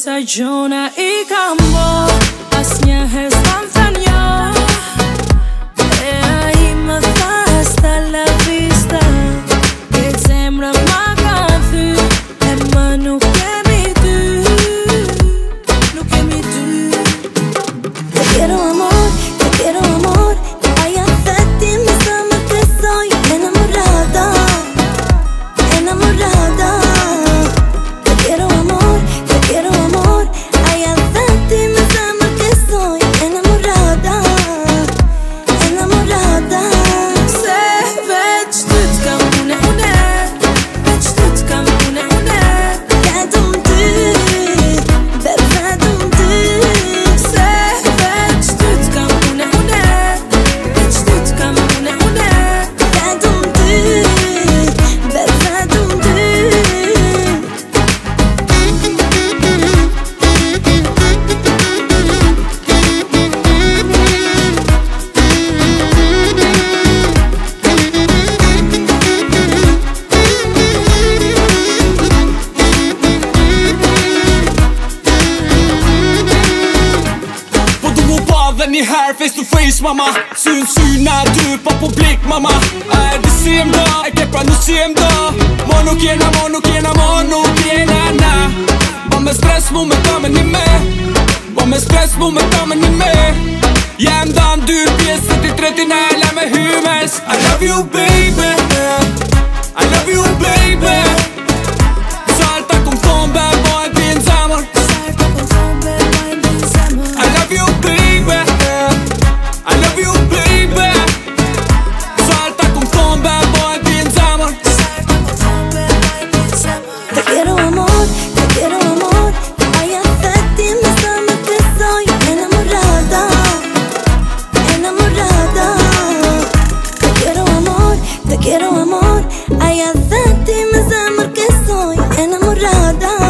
sa gjona I kam bo As njëherë s'kam thënë jo E ai më tha hasta la vista E zemra ma ka thy E më nuk kemi dy Nuk kemi dy Te quiero amor Ay, acepti mi sama que soy enamorada Enamorada Te quiero amor Ay, acepti mi sama que soy enamorada Enamorada Se veç ty t'kam une Veç ty t'kam une Vetëm ty Vetëm ty Se veç ty t'kam une Veç ty t'kam une Vetëm ty Vetëm ty Po du mu pa dhe njëherë face to face mama Sy në sy na dy pa publik mama A e di si em do, e ke pra nuk si em do Mo nuk jena na Bo me stres mu me ta me një me Bo me stres mu me ta me një me Jem dan dy pjesë se ti tretin e le me hymes I love you baby I love you baby Salta kum ton be boj t'in zemër Salta kum ton be boj t'in zemër I love you baby I love you baby Salta kum ton be boj t'in zemër Salta kum ton be boj t'in zemër Te quiero amor Ay, acepti mi sama que soy enamorada Enamorada Te quiero amor Ay, acepti mi sama que soy enamorada